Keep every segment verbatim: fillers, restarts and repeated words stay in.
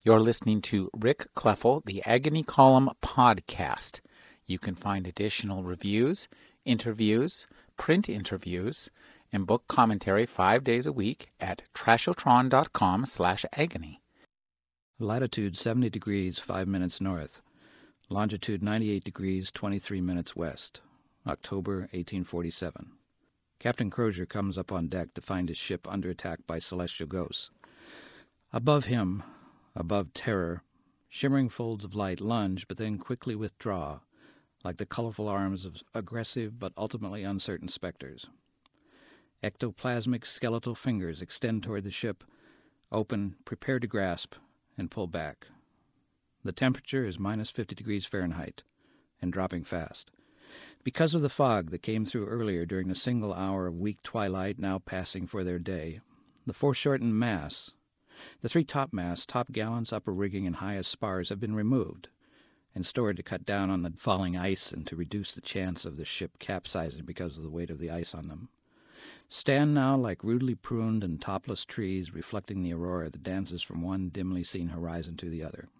You're listening to Rick Kleffel, the Agony Column podcast. You can find additional reviews, interviews, print interviews, and book commentary five days a week at trashotron.com slash agony. Latitude seventy degrees, five minutes north. Longitude ninety-eight degrees, twenty-three minutes west. October eighteen forty-seven. Captain Crozier comes up on deck to find his ship under attack by celestial ghosts. Above him, above Terror, shimmering folds of light lunge but then quickly withdraw, like the colorful arms of aggressive but ultimately uncertain specters. Ectoplasmic skeletal fingers extend toward the ship, open, prepare to grasp, and pull back. The temperature is minus fifty degrees Fahrenheit, and dropping fast. Because of the fog that came through earlier during the single hour of weak twilight now passing for their day, the foreshortened mass, the three topmasts, top gallants, upper rigging, and highest spars have been removed and stored to cut down on the falling ice and to reduce the chance of the ship capsizing because of the weight of the ice on them. Stand now like rudely pruned and topless trees reflecting the aurora that dances from one dimly seen horizon to the other.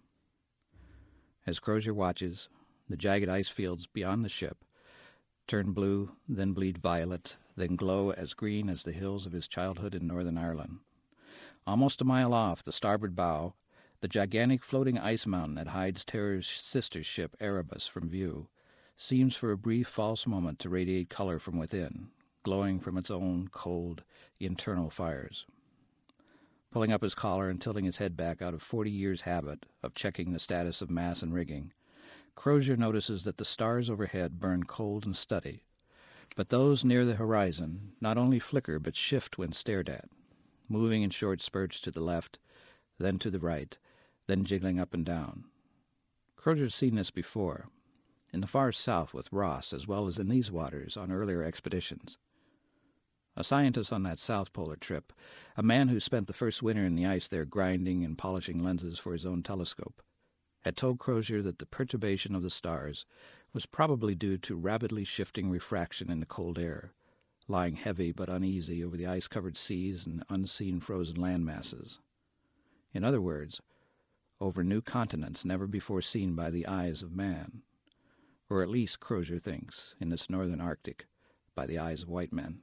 As Crozier watches, the jagged ice fields beyond the ship turn blue, then bleed violet, then glow as green as the hills of his childhood in Northern Ireland. Almost a mile off the starboard bow, the gigantic floating ice mountain that hides Terror's sister ship Erebus from view seems for a brief false moment to radiate color from within, glowing from its own cold, internal fires. Pulling up his collar and tilting his head back out of forty years' habit of checking the status of mass and rigging, Crozier notices that the stars overhead burn cold and steady, but those near the horizon not only flicker but shift when stared at, moving in short spurts to the left, then to the right, then jiggling up and down. Crozier's seen this before, in the far south with Ross, as well as in these waters on earlier expeditions. A scientist on that South Polar trip, a man who spent the first winter in the ice there grinding and polishing lenses for his own telescope, had told Crozier that the perturbation of the stars was probably due to rapidly shifting refraction in the cold air, lying heavy but uneasy over the ice-covered seas and unseen frozen land masses. In other words, over new continents never before seen by the eyes of man, or at least, Crozier thinks, in this northern Arctic, by the eyes of white men.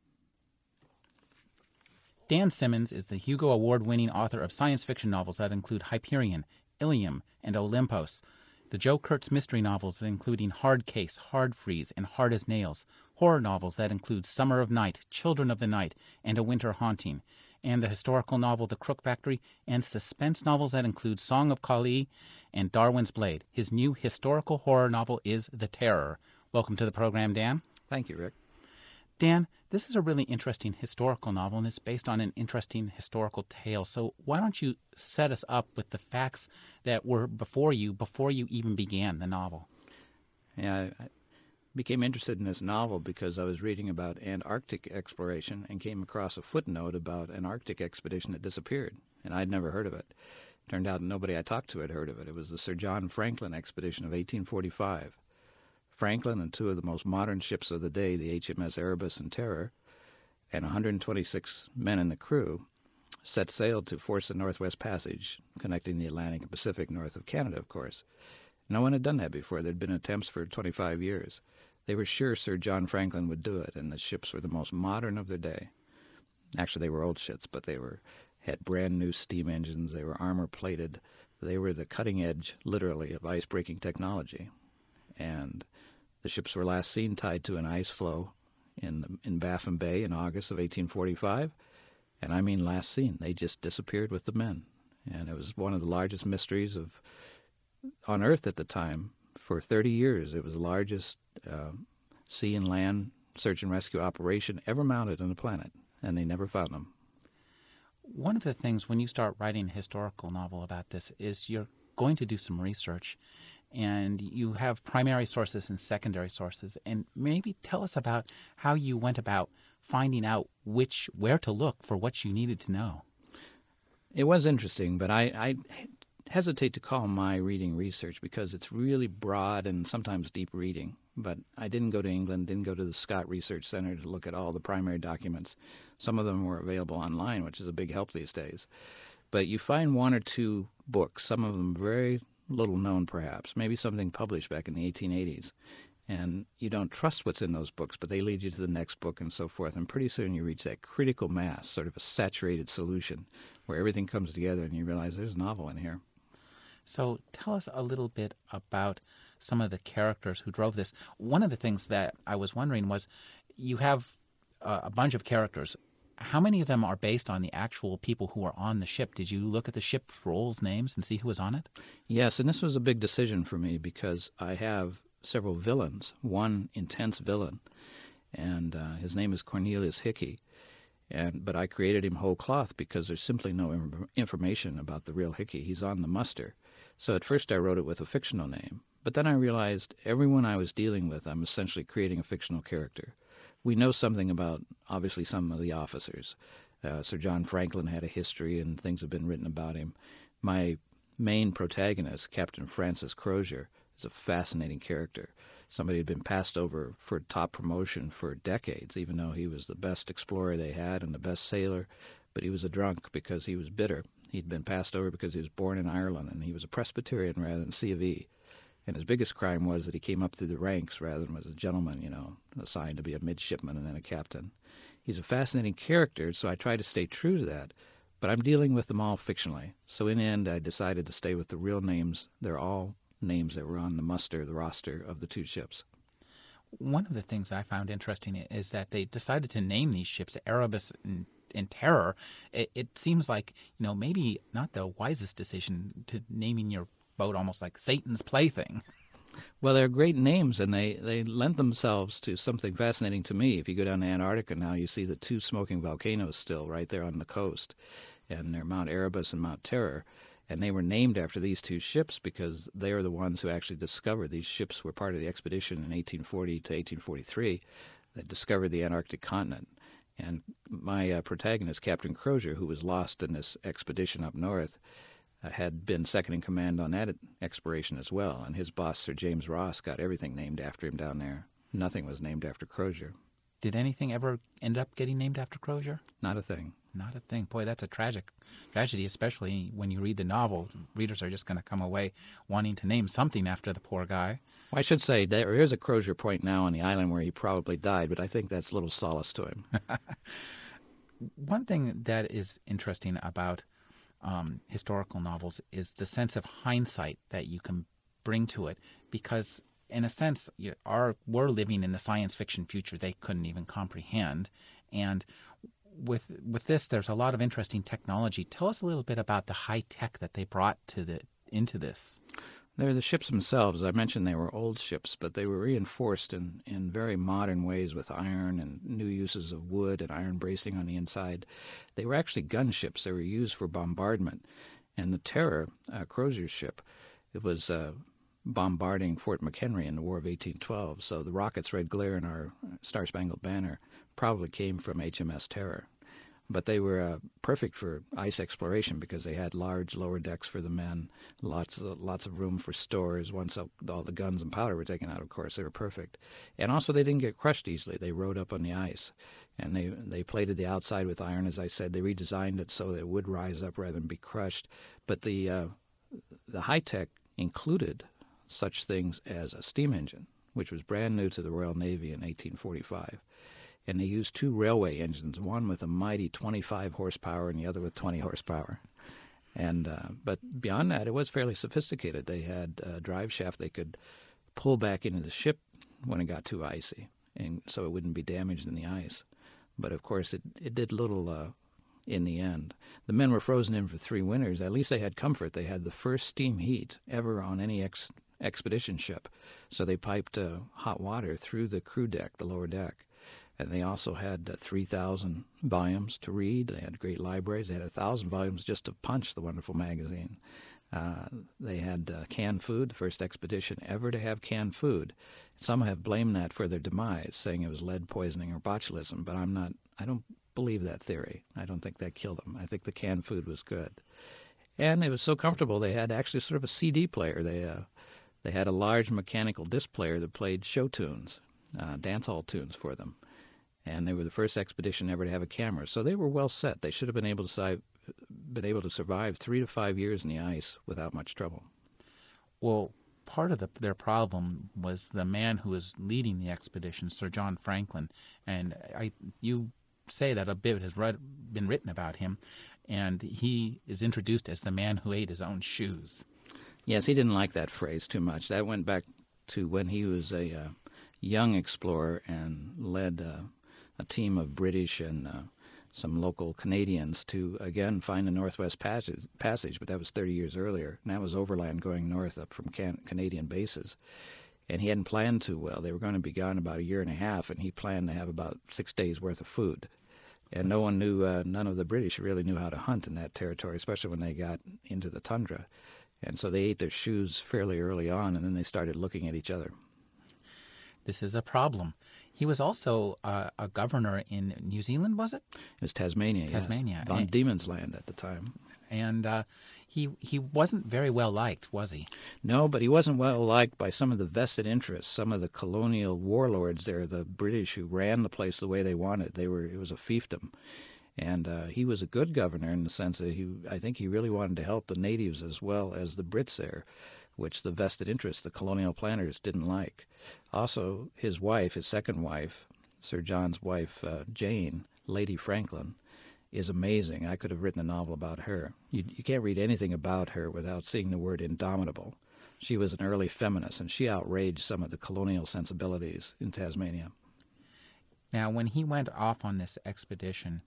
Dan Simmons is the Hugo Award-winning author of science fiction novels that include Hyperion, Ilium, and Olympos, the Joe Kurtz mystery novels including Hard Case, Hard Freeze, and Hard as Nails, horror novels that include Summer of Night, Children of the Night, and A Winter Haunting, and the historical novel The Crook Factory, and suspense novels that include Song of Kali and Darwin's Blade. His new historical horror novel is The Terror. Welcome to the program, Dan. Thank you, Rick. Dan, this is a really interesting historical novel, and it's based on an interesting historical tale. So why don't you set us up with the facts that were before you, before you even began the novel? Yeah, I became interested in this novel because I was reading about Antarctic exploration and came across a footnote about an Arctic expedition that disappeared, and I'd never heard of it. Turned out nobody I talked to had heard of it. It was the Sir John Franklin expedition of eighteen forty-five. Franklin and two of the most modern ships of the day, the H M S Erebus and Terror, and one hundred twenty-six men in the crew, set sail to force the Northwest Passage, connecting the Atlantic and Pacific north of Canada, of course. No one had done that before. There had been attempts for twenty-five years. They were sure Sir John Franklin would do it, and the ships were the most modern of their day. Actually, they were old ships, but they were had brand-new steam engines. They were armor-plated. They were the cutting edge, literally, of ice-breaking technology. And the ships were last seen tied to an ice floe in the, in Baffin Bay in August of eighteen forty-five. And I mean last seen. They just disappeared with the men. And it was one of the largest mysteries of on Earth at the time. For thirty years, it was the largest uh, sea and land search and rescue operation ever mounted on the planet, and they never found them. One of the things when you start writing a historical novel about this is you're going to do some research, and you have primary sources and secondary sources. And maybe tell us about how you went about finding out which where to look for what you needed to know. It was interesting, but I, I hesitate to call my reading research because it's really broad and sometimes deep reading. But I didn't go to England, didn't go to the Scott Research Center to look at all the primary documents. Some of them were available online, which is a big help these days. But you find one or two books, some of them very little known perhaps, maybe something published back in the eighteen eighties. And you don't trust what's in those books, but they lead you to the next book and so forth. And pretty soon you reach that critical mass, sort of a saturated solution, where everything comes together and you realize there's a novel in here. So tell us a little bit about some of the characters who drove this. One of the things that I was wondering was you have uh, a bunch of characters. How many of them are based on the actual people who are on the ship? Did you look at the ship's roles, names, and see who was on it? Yes, and this was a big decision for me because I have several villains, one intense villain, and uh, his name is Cornelius Hickey. And but I created him whole cloth because there's simply no im- information about the real Hickey. He's on the muster. So at first I wrote it with a fictional name, but then I realized everyone I was dealing with, I'm essentially creating a fictional character. We know something about, obviously, some of the officers. Uh, Sir John Franklin had a history, and things have been written about him. My main protagonist, Captain Francis Crozier, is a fascinating character. Somebody had been passed over for top promotion for decades, even though he was the best explorer they had and the best sailor, but he was a drunk because he was bitter. He'd been passed over because he was born in Ireland, and he was a Presbyterian rather than C of E. And his biggest crime was that he came up through the ranks rather than was a gentleman, you know, assigned to be a midshipman and then a captain. He's a fascinating character, so I try to stay true to that, but I'm dealing with them all fictionally. So in the end, I decided to stay with the real names. They're all names that were on the muster, the roster of the two ships. One of the things I found interesting is that they decided to name these ships Erebus and, and Terror. It, it seems like, you know, maybe not the wisest decision to naming your boat almost like Satan's plaything. Well, they're great names, and they, they lend themselves to something fascinating to me. If you go down to Antarctica now, you see the two smoking volcanoes still right there on the coast, and they're Mount Erebus and Mount Terror. And they were named after these two ships because they are the ones who actually discovered. These ships were part of the expedition in eighteen forty to eighteen forty-three that discovered the Antarctic continent. And my uh, protagonist, Captain Crozier, who was lost in this expedition up north, uh, had been second in command on that exploration as well. And his boss, Sir James Ross, got everything named after him down there. Nothing was named after Crozier. Did anything ever end up getting named after Crozier? Not a thing. Not a thing. Boy, that's a tragic tragedy, especially when you read the novel. Readers are just going to come away wanting to name something after the poor guy. Well, I should say there is a Crozier Point now on the island where he probably died, but I think that's little solace to him. One thing that is interesting about um, historical novels is the sense of hindsight that you can bring to it, because in a sense, you are, we're living in the science fiction future they couldn't even comprehend. And with with this, there's a lot of interesting technology. Tell us a little bit about the high tech that they brought to the into this. They're the ships themselves. I mentioned they were old ships, but they were reinforced in, in very modern ways with iron and new uses of wood and iron bracing on the inside. They were actually gunships. They were used for bombardment. And the Terror, uh, Crozier's ship, it was uh, bombarding Fort McHenry in the War of eighteen twelve. So the rocket's red glare in our Star-Spangled Banner probably came from H M S Terror. But they were uh, perfect for ice exploration because they had large lower decks for the men, lots of, lots of room for stores. Once all the guns and powder were taken out, of course, they were perfect. And also they didn't get crushed easily. They rode up on the ice. And they, they plated the outside with iron, as I said. They redesigned it so that it would rise up rather than be crushed. But the, uh, the high-tech included such things as a steam engine, which was brand new to the Royal Navy in eighteen forty-five. And they used two railway engines, one with a mighty twenty-five horsepower and the other with twenty horsepower. And uh, but beyond that, it was fairly sophisticated. They had a drive shaft they could pull back into the ship when it got too icy, and so it wouldn't be damaged in the ice. But of course, it, it did little uh, in the end. The men were frozen in for three winters. At least they had comfort. They had the first steam heat ever on any ex- expedition ship. So they piped uh, hot water through the crew deck, the lower deck. And they also had uh, three thousand volumes to read. They had great libraries. They had one thousand volumes just of Punch, the wonderful magazine. Uh, they had uh, canned food, the first expedition ever to have canned food. Some have blamed that for their demise, saying it was lead poisoning or botulism, but I'm not, I don't believe that theory. I don't think that killed them. I think the canned food was good. And it was so comfortable, they had actually sort of a C D player. They, uh, they had a large mechanical disc player that played show tunes, uh, dance hall tunes for them. And they were the first expedition ever to have a camera. So they were well set. They should have been able to been able to survive three to five years in the ice without much trouble. Well, part of the, their problem was the man who was leading the expedition, Sir John Franklin, and I, you say that a bit has read, been written about him, and he is introduced as the man who ate his own shoes. Yes, he didn't like that phrase too much. That went back to when he was a uh, young explorer and led uh, a team of British and uh, some local Canadians to, again, find the Northwest Passage, passage, but that was thirty years earlier. And that was overland going north up from can- Canadian bases. And he hadn't planned too well. They were going to be gone about a year and a half, and he planned to have about six days' worth of food. And no one knew, uh, none of the British really knew how to hunt in that territory, especially when they got into the tundra. And so they ate their shoes fairly early on, and then they started looking at each other. This is a problem. He was also uh, a governor in New Zealand, was it? It was Tasmania, Tasmania. yes. Von And- Diemen's Land at the time. And uh, he he wasn't very well liked, was he? No, but he wasn't well liked by some of the vested interests, some of the colonial warlords there, the British who ran the place the way they wanted. They were it was a fiefdom. And uh, he was a good governor in the sense that he, I think he really wanted to help the natives as well as the Brits there, which the vested interests, the colonial planners, didn't like. Also, his wife, his second wife, Sir John's wife, uh, Jane, Lady Franklin, is amazing. I could have written a novel about her. You, you can't read anything about her without seeing the word indomitable. She was an early feminist, and she outraged some of the colonial sensibilities in Tasmania. Now, when he went off on this expedition,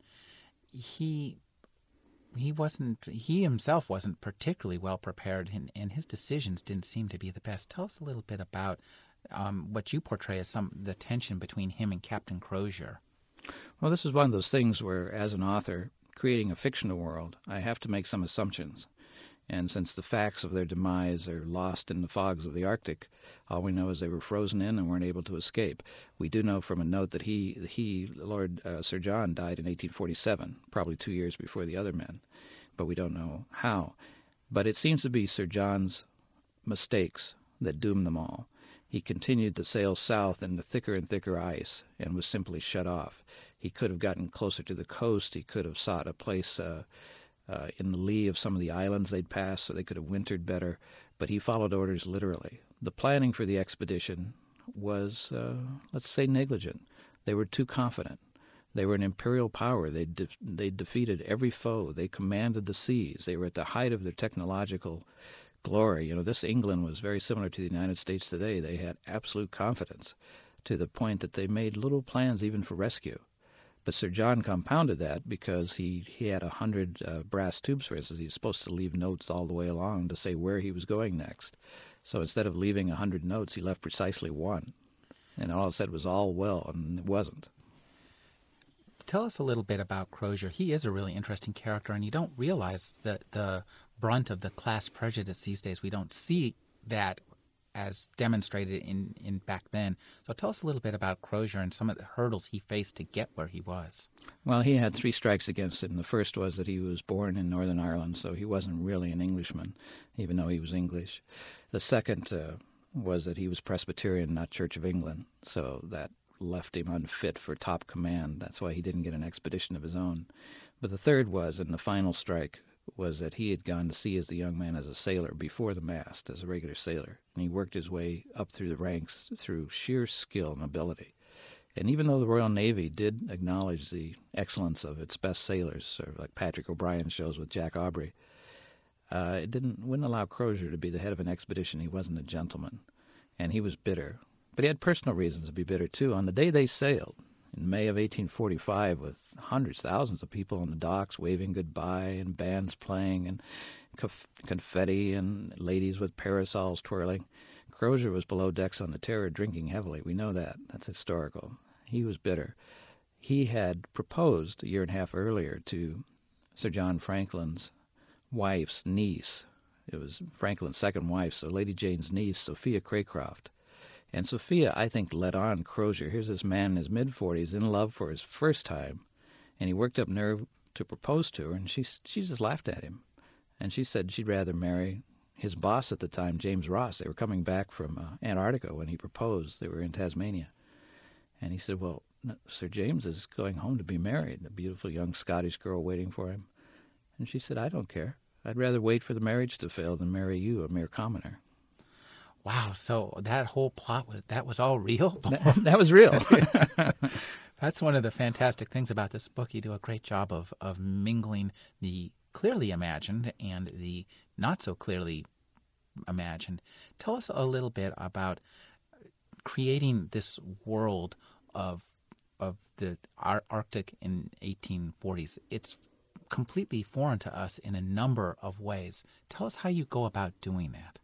he he wasn't he himself wasn't particularly well prepared, and, and his decisions didn't seem to be the best. Tell us a little bit about um, what you portray as some the tension between him and Captain Crozier. Well, this is one of those things where, as an author, creating a fictional world, I have to make some assumptions. And since the facts of their demise are lost in the fogs of the Arctic, all we know is they were frozen in and weren't able to escape. We do know from a note that he, he Lord uh, Sir John, died in eighteen forty-seven, probably two years before the other men, but we don't know how. But it seems to be Sir John's mistakes that doomed them all. He continued to sail south into thicker and thicker ice and was simply shut off. He could have gotten closer to the coast. He could have sought a place uh, uh, in the lee of some of the islands they'd passed so they could have wintered better, but he followed orders literally. The planning for the expedition was, uh, let's say, negligent. They were too confident. They were an imperial power. They de- they defeated every foe. They commanded the seas. They were at the height of their technological glory. You know, this England was very similar to the United States today. They had absolute confidence to the point that they made little plans even for rescue. But Sir John compounded that because he, he had a hundred uh, brass tubes, for instance. He was supposed to leave notes all the way along to say where he was going next. So instead of leaving a hundred notes, he left precisely one. And all it said was all well, and it wasn't. Tell us a little bit about Crozier. He is a really interesting character, and you don't realize that the brunt of the class prejudice these days. We don't see that as demonstrated in, in back then. So tell us a little bit about Crozier and some of the hurdles he faced to get where he was. Well, he had three strikes against him. The first was that he was born in Northern Ireland, so he wasn't really an Englishman, even though he was English. The second uh, was that he was Presbyterian, not Church of England, so that left him unfit for top command. That's why he didn't get an expedition of his own. But the third was, and the final strike, was that he had gone to sea as a young man as a sailor before the mast, as a regular sailor, and he worked his way up through the ranks through sheer skill and ability. And even though the Royal Navy did acknowledge the excellence of its best sailors, sort of like Patrick O'Brien shows with Jack Aubrey, uh, it didn't wouldn't allow Crozier to be the head of an expedition. He wasn't a gentleman, and he was bitter. But he had personal reasons to be bitter, too. On the day they sailed, in May of eighteen forty-five, with hundreds, thousands of people on the docks waving goodbye and bands playing and conf- confetti and ladies with parasols twirling, Crozier was below decks on the Terror drinking heavily. We know that. That's historical. He was bitter. He had proposed a year and a half earlier to Sir John Franklin's wife's niece. It was Franklin's second wife, so Lady Jane's niece, Sophia Craycroft. And Sophia, I think, led on Crozier. Here's this man in his mid-forties, in love for his first time, and he worked up nerve to propose to her, and she she just laughed at him. And she said she'd rather marry his boss at the time, James Ross. They were coming back from uh, Antarctica when he proposed. They were in Tasmania. And he said, well, no, Sir James is going home to be married, a beautiful young Scottish girl waiting for him. And she said, I don't care. I'd rather wait for the marriage to fail than marry you, a mere commoner. Wow, so that whole plot, was that was all real? That, that was real. That's one of the fantastic things about this book. You do a great job of, of mingling the clearly imagined and the not so clearly imagined. Tell us a little bit about creating this world of of the Ar- Arctic in eighteen forties. It's completely foreign to us in a number of ways. Tell us how you go about doing that.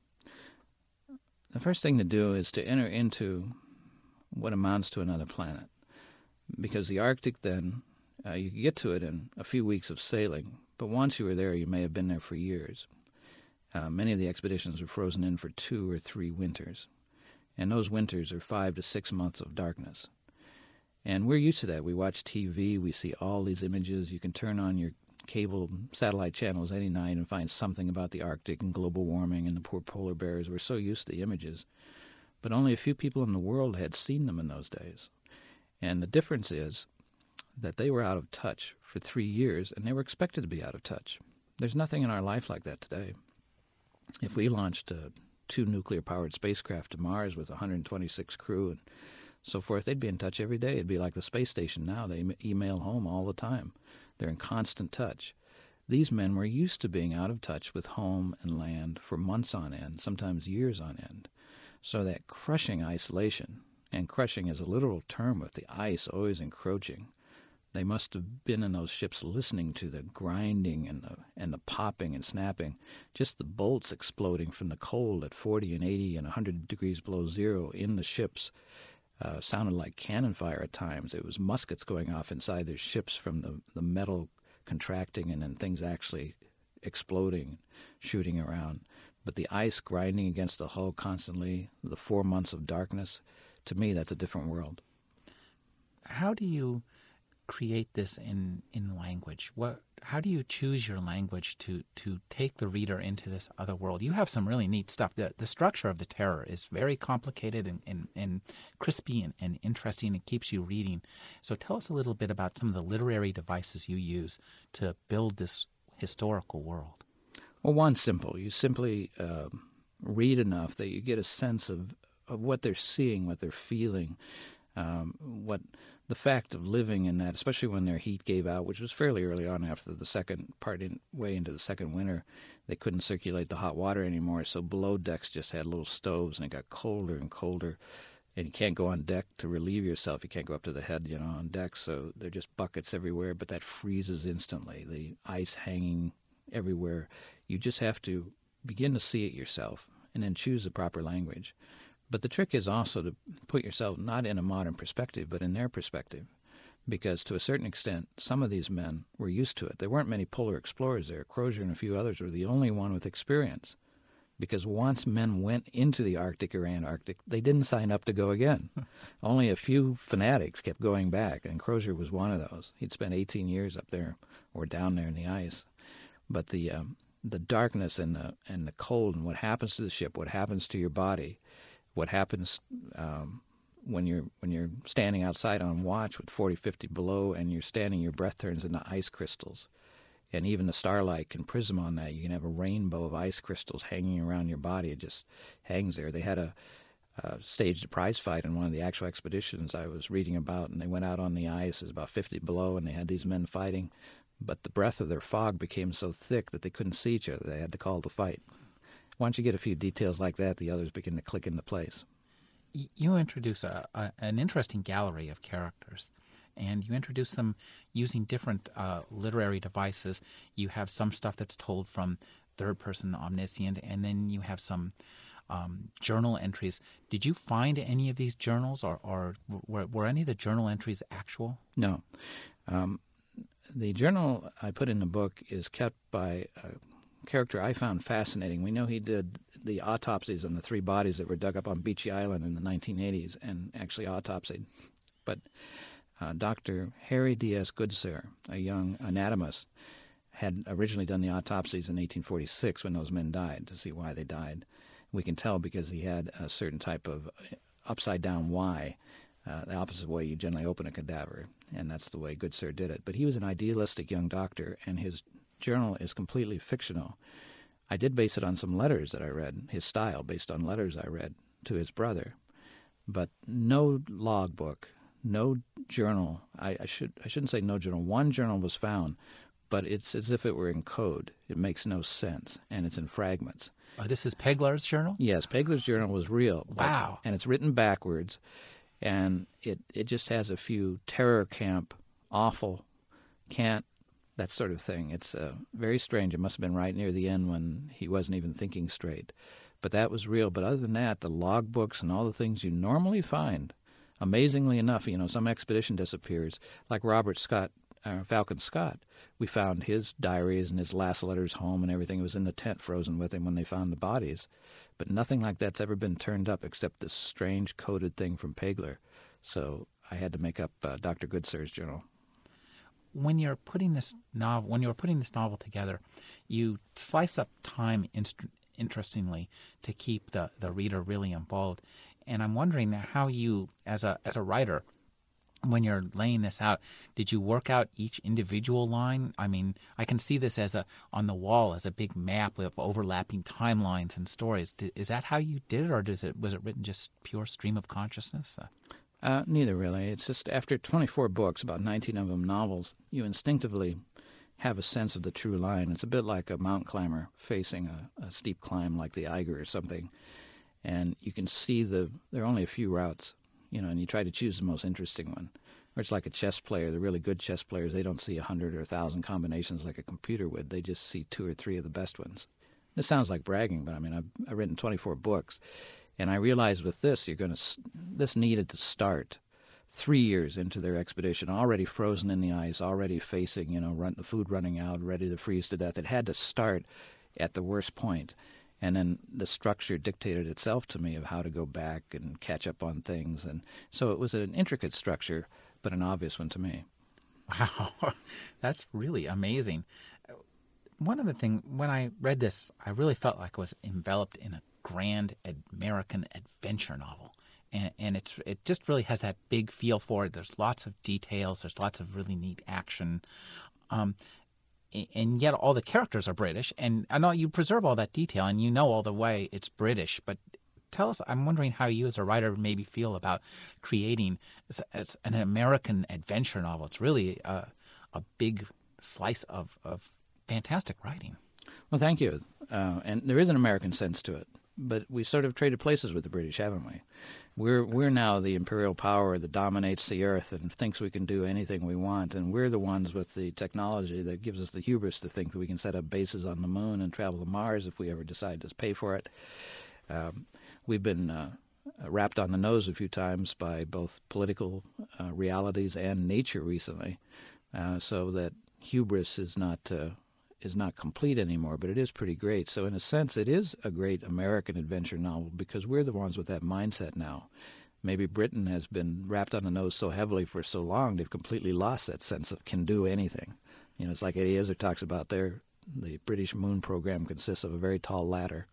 The first thing to do is to enter into what amounts to another planet. Because the Arctic then, uh, you can get to it in a few weeks of sailing, but once you were there, you may have been there for years. Uh, many of the expeditions were frozen in for two or three winters, and those winters are five to six months of darkness. And we're used to that. We watch T V, we see all these images. You can turn on your cable satellite channels any night and find something about the Arctic and global warming and the poor polar bears. We're so used to the images. But only a few people in the world had seen them in those days. And the difference is that they were out of touch for three years, and they were expected to be out of touch. There's nothing in our life like that today. If we launched uh, two nuclear-powered spacecraft to Mars with one hundred twenty-six crew and so forth, they'd be in touch every day. It'd be like the space station now. They email home all the time. They're in constant touch. These men were used to being out of touch with home and land for months on end, sometimes years on end. So that crushing isolation, and crushing is a literal term with the ice always encroaching. They must have been in those ships listening to the grinding and the and the popping and snapping, just the bolts exploding from the cold at forty and eighty and one hundred degrees below zero in the ships. Uh, sounded like cannon fire at times. It was muskets going off inside their ships from the, the metal contracting and then things actually exploding, shooting around. But the ice grinding against the hull constantly, the four months of darkness, to me, that's a different world. How do you create this in, in language? What? How do you choose your language to, to take the reader into this other world? You have some really neat stuff. The, the structure of The Terror is very complicated and, and, and crispy and, and interesting. It keeps you reading. So tell us a little bit about some of the literary devices you use to build this historical world. Well, one's simple. You simply uh, read enough that you get a sense of, of what they're seeing, what they're feeling, um, what the fact of living in that, especially when their heat gave out, which was fairly early on after the second part, in, way into the second winter, they couldn't circulate the hot water anymore, so below decks just had little stoves, and it got colder and colder, and you can't go on deck to relieve yourself. You can't go up to the head, you know, on deck, so they're just buckets everywhere, but that freezes instantly, the ice hanging everywhere. You just have to begin to see it yourself and then choose the proper language. But the trick is also to put yourself not in a modern perspective, but in their perspective. Because to a certain extent, some of these men were used to it. There weren't many polar explorers there. Crozier and a few others were the only one with experience. Because once men went into the Arctic or Antarctic, they didn't sign up to go again. Only a few fanatics kept going back, and Crozier was one of those. He'd spent eighteen years up there or down there in the ice. But the um, the darkness and the and the cold and what happens to the ship, what happens to your body, what happens um, when you're when you're standing outside on watch with forty, fifty below, and you're standing, your breath turns into ice crystals. And even the starlight can prism on that. You can have a rainbow of ice crystals hanging around your body. It just hangs there. They had a, a staged prize fight in one of the actual expeditions I was reading about, and they went out on the ice. It was about fifty below, and they had these men fighting. But the breath of their fog became so thick that they couldn't see each other. They had to call the fight. Once you get a few details like that, the others begin to click into place. You introduce a, a, an interesting gallery of characters, and you introduce them using different uh, literary devices. You have some stuff that's told from third-person omniscient, and then you have some um, journal entries. Did you find any of these journals, or, or were, were any of the journal entries actual? No. Um, the journal I put in the book is kept by a character I found fascinating. We know he did the autopsies on the three bodies that were dug up on Beechey Island in the nineteen eighties and actually autopsied. But uh, Doctor Harry D S Goodsir, a young anatomist, had originally done the autopsies in eighteen forty-six when those men died to see why they died. We can tell because he had a certain type of upside-down Y, uh, the opposite way you generally open a cadaver, and that's the way Goodsir did it. But he was an idealistic young doctor, and his journal is completely fictional. I did base it on some letters that I read, his style based on letters I read to his brother, but no logbook, no journal. I, I should I shouldn't say no journal. One journal was found, but it's as if it were in code. It makes no sense, and it's in fragments. Oh, this is Pegler's journal? Yes, Pegler's journal was real. But, Wow. and it's written backwards, and it, it just has a few terror camp, awful, can't, that sort of thing. It's uh, very strange. It must have been right near the end when he wasn't even thinking straight. But that was real. But other than that, the logbooks and all the things you normally find, amazingly enough, you know, some expedition disappears, like Robert Scott, uh, Falcon Scott. We found his diaries and his last letters home and everything. It was in the tent frozen with him when they found the bodies. But nothing like that's ever been turned up except this strange coded thing from Pegler. So I had to make up uh, Doctor Goodsir's journal. When you're putting this novel, when you were putting this novel together, you slice up time inst- interestingly to keep the, the reader really involved. And I'm wondering how you, as a as a writer, when you're laying this out, did you work out each individual line? I mean, I can see this as a on the wall as a big map with overlapping timelines and stories. Did, is that how you did it, or does it was it written just pure stream of consciousness? Uh, Uh, neither really. It's just after twenty-four books, about nineteen of them novels, you instinctively have a sense of the true line. It's a bit like a mountain climber facing a, a steep climb like the Eiger or something. And you can see the there are only a few routes, you know, and you try to choose the most interesting one. Or it's like a chess player. The really good chess players, they don't see a hundred or a thousand combinations like a computer would. They just see two or three of the best ones. This sounds like bragging, but I mean, I've, I've written twenty-four books. And I realized with this, you're going to this needed to start three years into their expedition, already frozen in the ice, already facing, you know, run, the food running out, ready to freeze to death. It had to start at the worst point. And then the structure dictated itself to me of how to go back and catch up on things. And so it was an intricate structure, but an obvious one to me. Wow, that's really amazing. One of the things, when I read this, I really felt like I was enveloped in a grand American adventure novel. And, and it's it just really has that big feel for it. There's lots of details. There's lots of really neat action. Um, and yet all the characters are British. And I know you preserve all that detail, and you know all the way it's British. But tell us, I'm wondering how you as a writer maybe feel about creating as, as an American adventure novel. It's really a, a big slice of, of fantastic writing. Well, thank you. Uh, and there is an American sense to it. But we sort of traded places with the British, haven't we? We're we're now the imperial power that dominates the earth and thinks we can do anything we want, and we're the ones with the technology that gives us the hubris to think that we can set up bases on the moon and travel to Mars if we ever decide to pay for it. Um, we've been uh, rapped on the nose a few times by both political uh, realities and nature recently, uh, so that hubris is not uh, is not complete anymore, but it is pretty great. So in a sense, it is a great American adventure novel because we're the ones with that mindset now. Maybe Britain has been rapped on the nose so heavily for so long, they've completely lost that sense of can do anything. You know, it's like Eddie Izzard talks about there, the British moon program consists of a very tall ladder.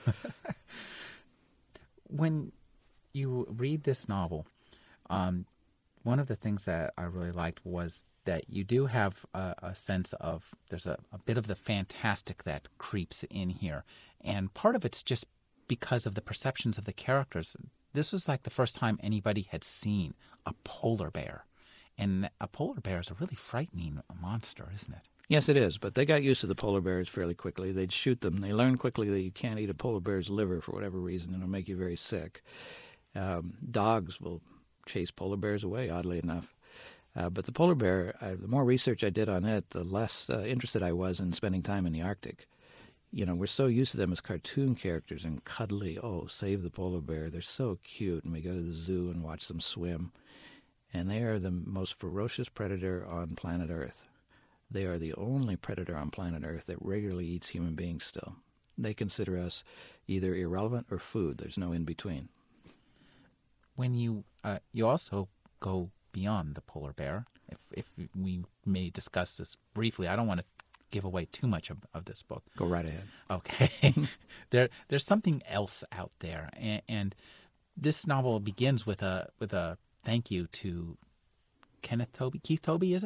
When you read this novel, um, one of the things that I really liked was that you do have a, a sense of there's a, a bit of the fantastic that creeps in here. And part of it's just because of the perceptions of the characters. This was like the first time anybody had seen a polar bear. And a polar bear is a really frightening monster, isn't it? Yes, it is, but they got used to the polar bears fairly quickly. They'd shoot them. They learned quickly that you can't eat a polar bear's liver for whatever reason. It'll make you very sick. Um, dogs will chase polar bears away, oddly enough. Uh, but the polar bear, uh, the more research I did on it, the less uh, interested I was in spending time in the Arctic. You know, we're so used to them as cartoon characters and cuddly. Oh, save the polar bear. They're so cute. And we go to the zoo and watch them swim. And they are the most ferocious predator on planet Earth. They are the only predator on planet Earth that regularly eats human beings still. They consider us either irrelevant or food. There's no in between. When you uh, you also go beyond the polar bear, if if we may discuss this briefly, I don't want to give away too much of, of this book. Go right ahead. Okay, there there's something else out there, and, and this novel begins with a with a thank you to Kenneth Tobey. Keith Tobey, is it?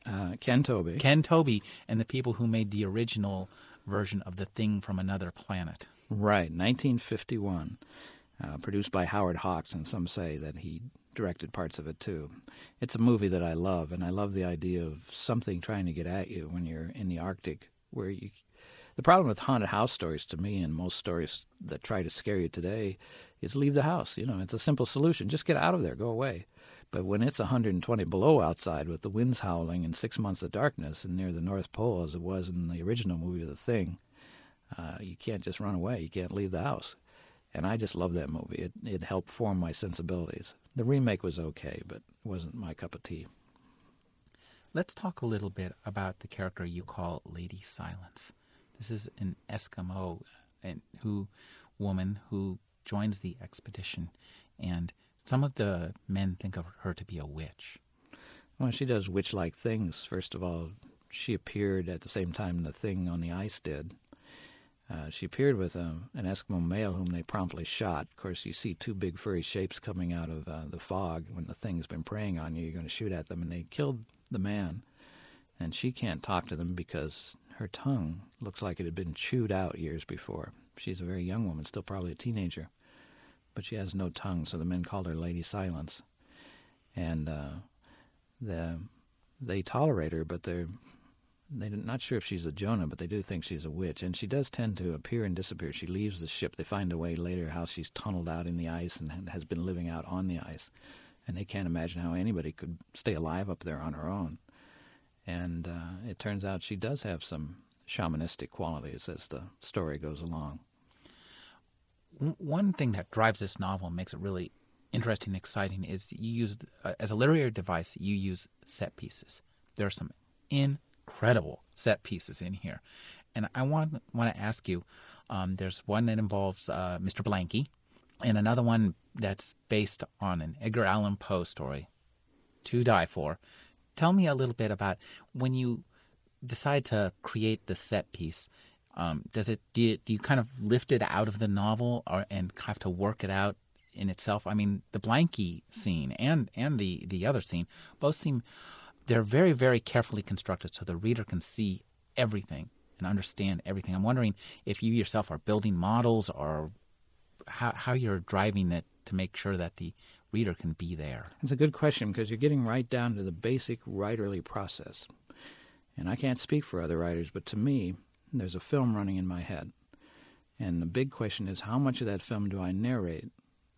Uh, Ken Tobey. Ken Tobey and the people who made the original version of The Thing from Another Planet. Right, nineteen fifty-one. Uh, produced by Howard Hawks, and some say that he directed parts of it too. It's a movie that I love, and I love the idea of something trying to get at you when you're in the Arctic, where you... The problem with haunted house stories, to me, and most stories that try to scare you today, is leave the house. You know, it's a simple solution. Just get out of there. Go away. But when it's one hundred twenty below outside with the winds howling and six months of darkness and near the North Pole, as it was in the original movie The Thing, uh, you can't just run away. You can't leave the house. And I just love that movie. It, it helped form my sensibilities. The remake was okay, but it wasn't my cup of tea. Let's talk a little bit about the character you call Lady Silence. This is an Eskimo and who woman who joins the expedition, and some of the men think of her to be a witch. Well, she does witch-like things. First of all, she appeared at the same time the Thing on the ice did. Uh, she appeared with a, an Eskimo male whom they promptly shot. Of course, you see two big furry shapes coming out of uh, the fog. When the Thing's been preying on you, you're going to shoot at them, and they killed the man. And she can't talk to them because her tongue looks like it had been chewed out years before. She's a very young woman, still probably a teenager, but she has no tongue, so the men called her Lady Silence. And uh, the, they tolerate her, but they're They're not sure if she's a Jonah, but they do think she's a witch. And she does tend to appear and disappear. She leaves the ship. They find a way later how she's tunneled out in the ice and has been living out on the ice. And they can't imagine how anybody could stay alive up there on her own. And uh, it turns out she does have some shamanistic qualities as the story goes along. One thing that drives this novel and makes it really interesting and exciting is you use, uh, as a literary device, you use set pieces. There are some in incredible set pieces in here. And I want, want to ask you, um, there's one that involves uh, Mister Blanky, and another one that's based on an Edgar Allan Poe story, To Die For. Tell me a little bit about when you decide to create the set piece, um, does it do you, do you kind of lift it out of the novel or and have to work it out in itself? I mean, the Blanky scene and, and the, the other scene both seem... They're very, very carefully constructed so the reader can see everything and understand everything. I'm wondering if you yourself are building models or how, how you're driving it to make sure that the reader can be there. It's a good question because you're getting right down to the basic writerly process. And I can't speak for other writers, but to me, there's a film running in my head. And the big question is, how much of that film do I narrate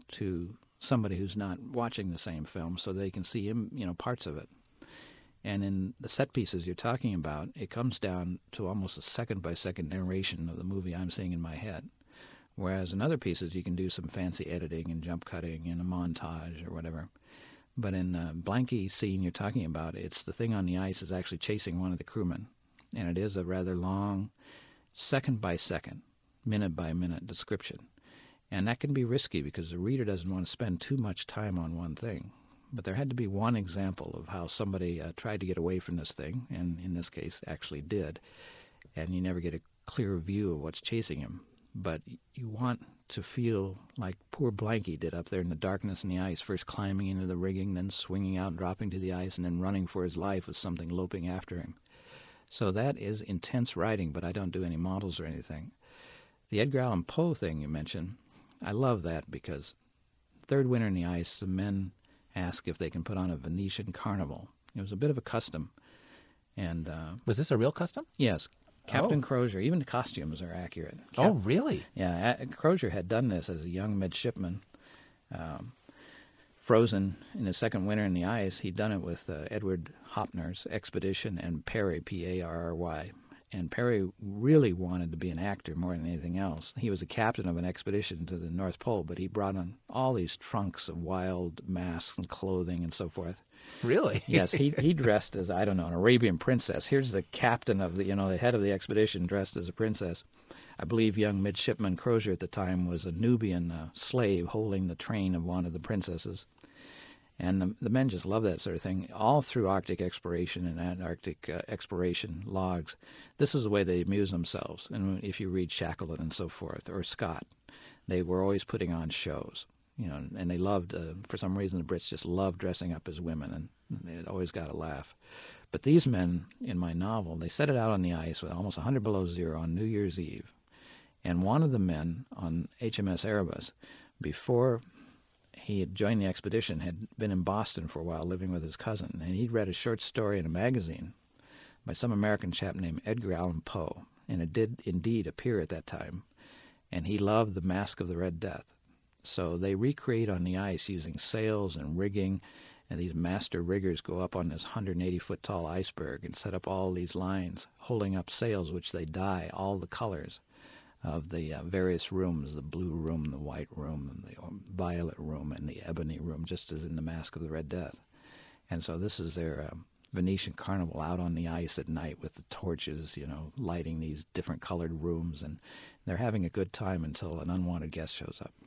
to somebody who's not watching the same film so they can see, you know, parts of it? And in the set pieces you're talking about, it comes down to almost a second-by-second narration of the movie I'm seeing in my head. Whereas in other pieces, you can do some fancy editing and jump cutting and a montage or whatever. But in the Blanky scene you're talking about, it's the Thing on the ice is actually chasing one of the crewmen. And it is a rather long, second-by-second, minute-by-minute description. And that can be risky because the reader doesn't want to spend too much time on one thing. But there had to be one example of how somebody uh, tried to get away from this thing, and in this case actually did, and you never get a clear view of what's chasing him. But you want to feel like poor Blanky did up there in the darkness and the ice, first climbing into the rigging, then swinging out, dropping to the ice, and then running for his life with something loping after him. So that is intense writing, but I don't do any models or anything. The Edgar Allan Poe thing you mentioned, I love that because Third Winter in the Ice, the men ask if they can put on a Venetian carnival. It was a bit of a custom. And uh, was this a real custom? Yes. Captain Oh. Crozier, even the costumes are accurate. Cap- oh, really? Yeah, Crozier had done this as a young midshipman. Um, frozen in his second winter in the ice, he'd done it with uh, Edward Hopner's expedition and Perry, P A R R Y. And Perry really wanted to be an actor more than anything else. He was a captain of an expedition to the North Pole, but he brought on all these trunks of wild masks and clothing and so forth. Really? Yes, he he dressed as, I don't know, an Arabian princess. Here's the captain of the, you know, the head of the expedition dressed as a princess. I believe young midshipman Crozier at the time was a Nubian uh, slave holding the train of one of the princesses. And the, the men just love that sort of thing. All through Arctic exploration and Antarctic uh, exploration logs, this is the way they amuse themselves. And if you read Shackleton and so forth, or Scott, they were always putting on shows. You know, and they loved, uh, for some reason, the Brits just loved dressing up as women, and they always got a laugh. But these men in my novel, they set it out on the ice with almost one hundred below zero on New Year's Eve. And one of the men on H M S Erebus, before he had joined the expedition, had been in Boston for a while living with his cousin. And he'd read a short story in a magazine by some American chap named Edgar Allan Poe. And it did indeed appear at that time. And he loved The Mask of the Red Death. So they recreate on the ice using sails and rigging, and these master riggers go up on this one hundred eighty foot tall iceberg and set up all these lines, holding up sails which they dye all the colors of the uh, various rooms, the blue room, the white room, the violet room, and the ebony room, just as in The Mask of the Red Death. And so this is their uh, Venetian carnival out on the ice at night with the torches, you know, lighting these different colored rooms, and they're having a good time until an unwanted guest shows up.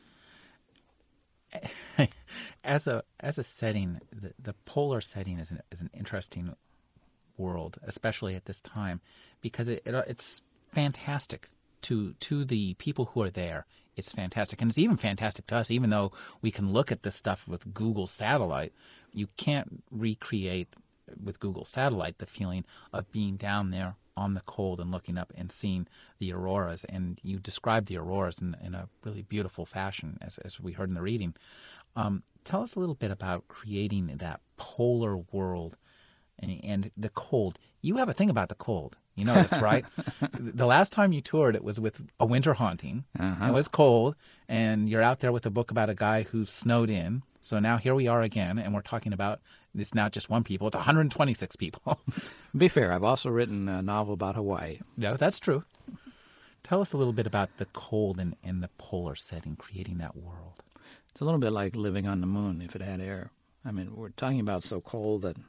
As a as a setting, the, the polar setting is an, is an interesting world, especially at this time, because it, it it's fantastic to to the people who are there. It's fantastic, and it's even fantastic to us. Even though we can look at this stuff with Google Satellite, you can't recreate with Google Satellite the feeling of being down there on the cold and looking up and seeing the auroras. And you described the auroras in, in a really beautiful fashion, as, as we heard in the reading. Um, tell us a little bit about creating that polar world and, and the cold. You have a thing about the cold. You know this, right? The last time you toured, it was with A Winter Haunting. Uh-huh. It was cold, and you're out there with a book about a guy who's snowed in. So now here we are again, and we're talking about it's not just one people, it's one hundred twenty-six people. Be fair, I've also written a novel about Hawaii. No, that's true. Tell us a little bit about the cold and, and the polar setting, creating that world. It's a little bit like living on the moon if it had air. I mean, we're talking about so cold that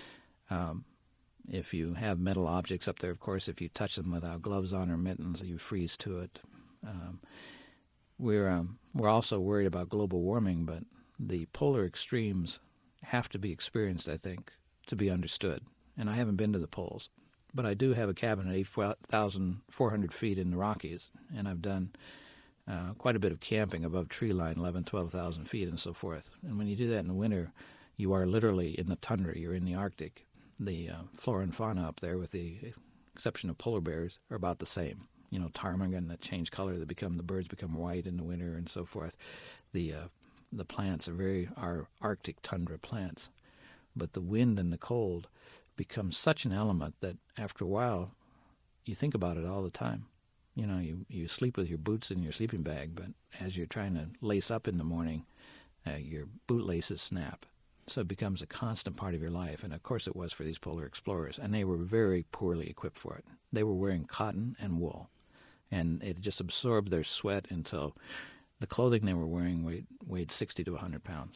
um, if you have metal objects up there, of course, if you touch them without gloves on or mittens, you freeze to it. Um, we're um, we're also worried about global warming, but the polar extremes have to be experienced, I think, to be understood. And I haven't been to the poles, but I do have a cabin at eight thousand four hundred feet in the Rockies, and I've done uh, quite a bit of camping above tree line, eleven, twelve thousand feet and so forth. And when you do that in the winter, you are literally in the tundra, you're in the Arctic. The uh, flora and fauna up there, with the exception of polar bears, are about the same. You know, ptarmigan that change color, that become the birds become white in the winter and so forth. The uh, the plants are very are Arctic tundra plants, but the wind and the cold become such an element that after a while, you think about it all the time. You know, you you sleep with your boots in your sleeping bag, but as you're trying to lace up in the morning, uh, your boot laces snap. So it becomes a constant part of your life, and of course it was for these polar explorers, and they were very poorly equipped for it. They were wearing cotton and wool, and it just absorbed their sweat until the clothing they were wearing weighed, weighed sixty to one hundred pounds.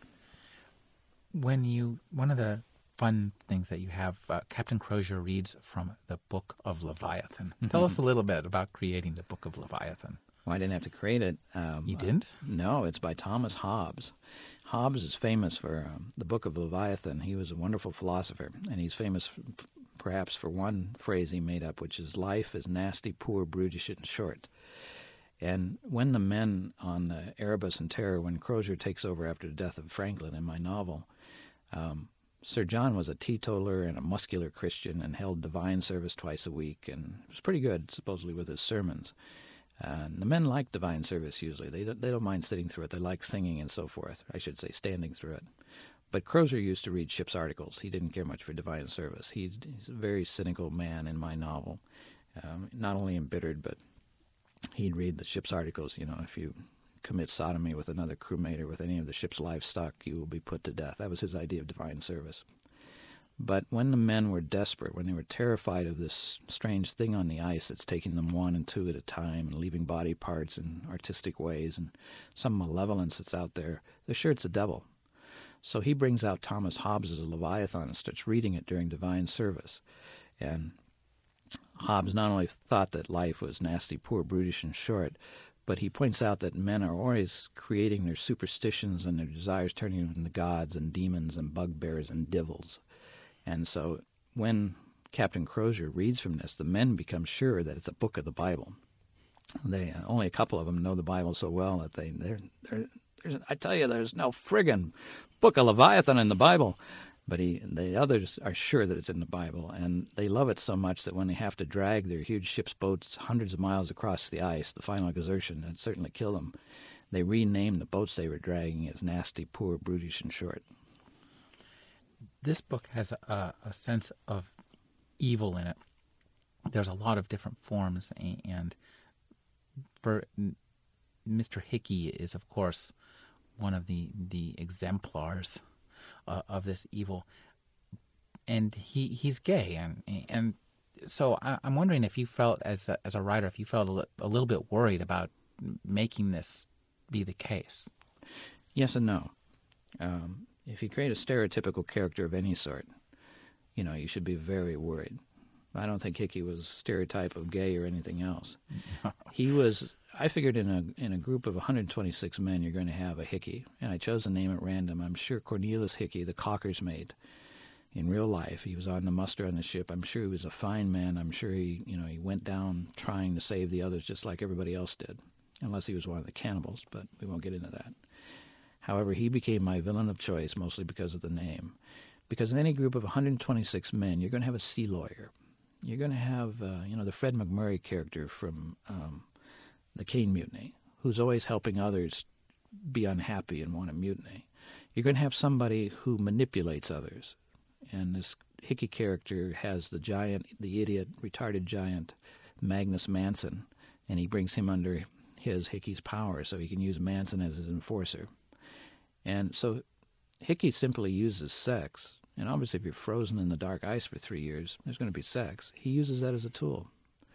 When you, one of the fun things that you have, uh, Captain Crozier reads from the Book of Leviathan. Tell us a little bit about creating the Book of Leviathan. Well, I didn't have to create it. Um, You didn't? Uh, no, it's by Thomas Hobbes. Hobbes is famous for um, the Book of Leviathan. He was a wonderful philosopher, and he's famous f- perhaps for one phrase he made up, which is, life is nasty, poor, brutish, and short. And when the men on the Erebus and Terror, when Crozier takes over after the death of Franklin in my novel, um, Sir John was a teetotaler and a muscular Christian and held divine service twice a week, and was pretty good, supposedly, with his sermons. Uh, and the men like divine service usually. They don't, they don't mind sitting through it. They like singing and so forth. I should say standing through it. But Crozier used to read ship's articles. He didn't care much for divine service. He, he's a very cynical man in my novel. Um, not only embittered, but he'd read the ship's articles. You know, if you commit sodomy with another crewmate or with any of the ship's livestock, you will be put to death. That was his idea of divine service. But when the men were desperate, when they were terrified of this strange thing on the ice that's taking them one and two at a time and leaving body parts in artistic ways and some malevolence that's out there, they're sure it's a devil. So he brings out Thomas Hobbes' Leviathan and starts reading it during divine service. And Hobbes not only thought that life was nasty, poor, brutish, and short, but he points out that men are always creating their superstitions and their desires, turning them into gods and demons and bugbears and devils. And so when Captain Crozier reads from this, the men become sure that it's a book of the Bible. They uh, only a couple of them know the Bible so well that they, they're, they're, I tell you, there's no friggin' book of Leviathan in the Bible. But he, the others are sure that it's in the Bible, and they love it so much that when they have to drag their huge ship's boats hundreds of miles across the ice, the final exertion that certainly killed them, they rename the boats they were dragging as nasty, poor, brutish, and short. This book has a, a sense of evil in it. There's a lot of different forms, and for Mister Hickey is, of course, one of the, the exemplars uh, of this evil. And he, he's gay, and and so I, I'm wondering if you felt, as a, as a writer, if you felt a, li- a little bit worried about making this be the case. Yes and no. Um, if you create a stereotypical character of any sort, you know, you should be very worried. I don't think Hickey was a stereotype of gay or anything else. He was, I figured in a in a group of one hundred twenty-six men, you're going to have a Hickey, and I chose a name at random. I'm sure Cornelius Hickey, the caulker's mate, in real life, he was on the muster on the ship. I'm sure he was a fine man. I'm sure he, you know, he went down trying to save the others just like everybody else did, unless he was one of the cannibals, but we won't get into that. However, he became my villain of choice, mostly because of the name. Because in any group of one hundred twenty-six men, you're going to have a sea lawyer. You're going to have, uh, you know, the Fred McMurray character from um, the Caine Mutiny, who's always helping others be unhappy and want to mutiny. You're going to have somebody who manipulates others. And this Hickey character has the giant, the idiot, retarded giant, Magnus Manson, and he brings him under his, Hickey's, power so he can use Manson as his enforcer. And so Hickey simply uses sex. And obviously, if you're frozen in the dark ice for three years, there's going to be sex. He uses that as a tool.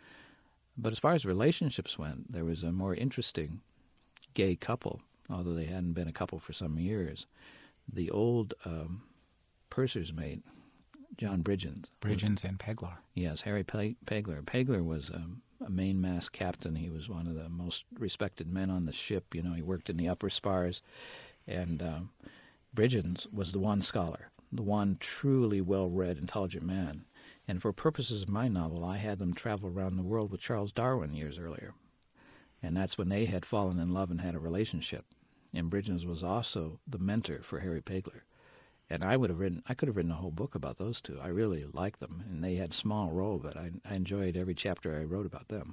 But as far as relationships went, there was a more interesting gay couple, although they hadn't been a couple for some years. The old um, purser's mate, John Bridgens. Bridgens and Peglar. Yes, Harry Pe- Peglar. Peglar was um, a mainmast captain. He was one of the most respected men on the ship. You know, he worked in the upper spars. And um, Bridgens was the one scholar, the one truly well-read, intelligent man. And for purposes of my novel, I had them travel around the world with Charles Darwin years earlier. And that's when they had fallen in love and had a relationship. And Bridgens was also the mentor for Harry Peglar. And I would have written, I could have written a whole book about those two. I really liked them. And they had small role, but I, I enjoyed every chapter I wrote about them.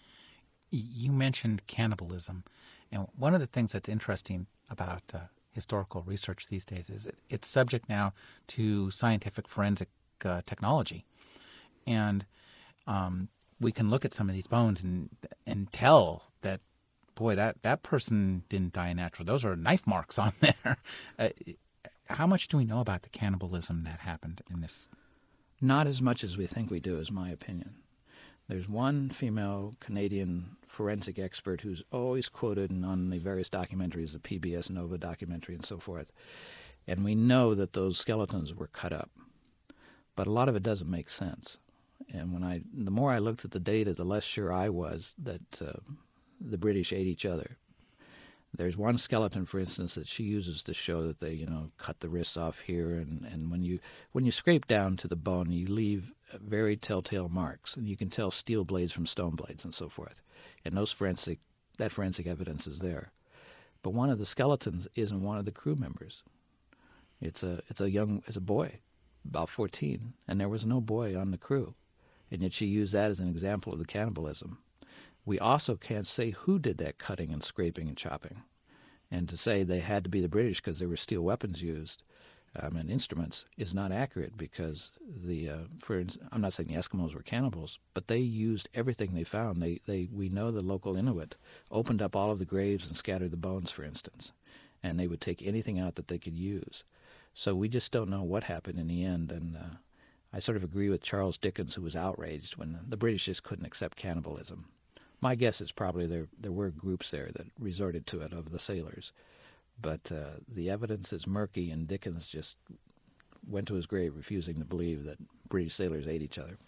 You mentioned cannibalism. And one of the things that's interesting about uh, historical research these days is it, it's subject now to scientific forensic uh, technology. And um, we can look at some of these bones and and tell that, boy, that, that person didn't die natural. Those are knife marks on there. Uh, how much do we know about the cannibalism that happened in this? Not as much as we think we do, is my opinion. There's one female Canadian forensic expert who's always quoted on the various documentaries, the P B S Nova documentary and so forth. And we know that those skeletons were cut up. But a lot of it doesn't make sense. And when I, the more I looked at the data, the less sure I was that uh, the British ate each other. There's one skeleton, for instance, that she uses to show that they, you know, cut the wrists off here, and, and when you when you scrape down to the bone, you leave very telltale marks, and you can tell steel blades from stone blades and so forth. And those forensic that forensic evidence is there. But one of the skeletons isn't one of the crew members. It's a it's a young it's a boy, about fourteen, and there was no boy on the crew, and yet she used that as an example of the cannibalism. We also can't say who did that cutting and scraping and chopping. And to say they had to be the British because there were steel weapons used um, and instruments is not accurate because the uh, for I'm not saying the Eskimos were cannibals, but they used everything they found. They they we know the local Inuit opened up all of the graves and scattered the bones, for instance, and they would take anything out that they could use. So we just don't know what happened in the end. And uh, I sort of agree with Charles Dickens, who was outraged when the British just couldn't accept cannibalism. My guess is probably there there were groups there that resorted to it of the sailors. But uh, the evidence is murky, and Dickens just went to his grave refusing to believe that British sailors ate each other.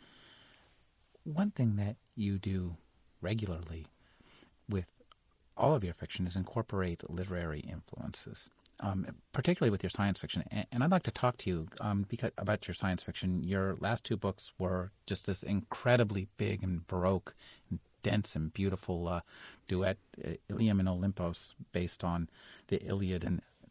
One thing that you do regularly with all of your fiction is incorporate literary influences, um, particularly with your science fiction. And, and I'd like to talk to you um, because, about your science fiction. Your last two books were just this incredibly big and baroque and dense and beautiful uh, duet, uh, Ilium and Olympos, based on the Iliad and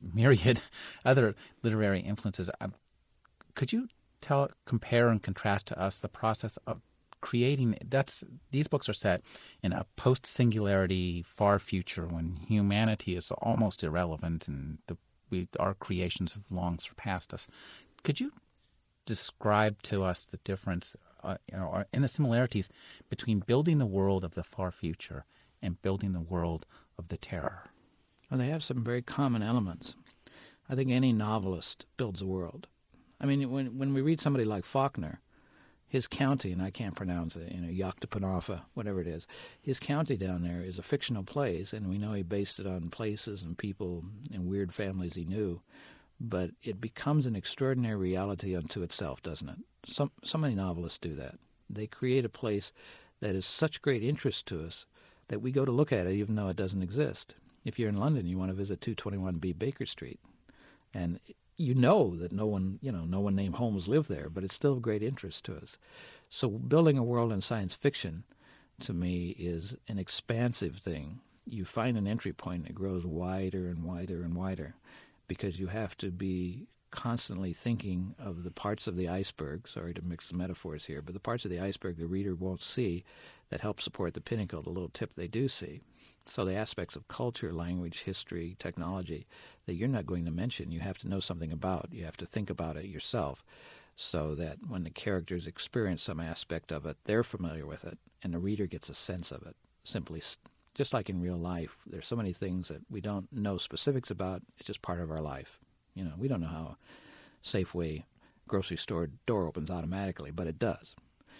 myriad other literary influences. Uh, could you tell, compare and contrast to us the process of creating? That's these books are set in a post-singularity far future when humanity is almost irrelevant and the, we, our creations have long surpassed us. Could you describe to us the difference, uh, you know, or, and the similarities between building the world of the far future and building the world of the terror? Well, they have some very common elements. I think any novelist builds a world. I mean, when when we read somebody like Faulkner, his county, and I can't pronounce it, you know, Yoctapanofa, whatever it is, his county down there is a fictional place, and we know he based it on places and people and weird families he knew, but it becomes an extraordinary reality unto itself, doesn't it? So, so many novelists do that. They create a place that is such great interest to us that we go to look at it even though it doesn't exist. If you're in London, you want to visit two twenty-one B Baker Street, and you know that no one, you know, no one named Holmes lived there, but it's still of great interest to us. So building a world in science fiction, to me, is an expansive thing. You find an entry point that grows wider and wider and wider because you have to be constantly thinking of the parts of the iceberg, sorry to mix the metaphors here, but the parts of the iceberg the reader won't see that help support the pinnacle, the little tip they do see. So the aspects of culture, language, history, technology that you're not going to mention, you have to know something about. You have to think about it yourself so that when the characters experience some aspect of it, they're familiar with it, and the reader gets a sense of it. Simply, just like in real life, there's so many things that we don't know specifics about. It's just part of our life. You know, we don't know how Safeway grocery store door opens automatically, but it does.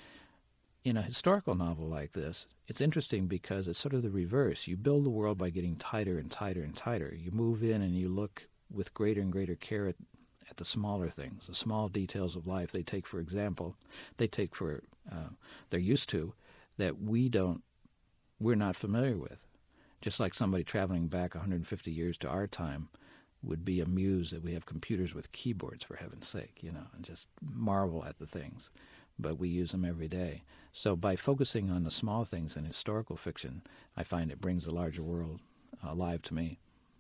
In a historical novel like this, it's interesting because it's sort of the reverse. You build the world by getting tighter and tighter and tighter. You move in and you look with greater and greater care at, at the smaller things, the small details of life. They take, for example, they take for, uh, they're used to, that we don't, we're not familiar with. Just like somebody traveling back one hundred fifty years to our time would be amused that we have computers with keyboards, for heaven's sake, you know, and just marvel at the things. But we use them every day. So by focusing on the small things in historical fiction, I find it brings the larger world alive to me.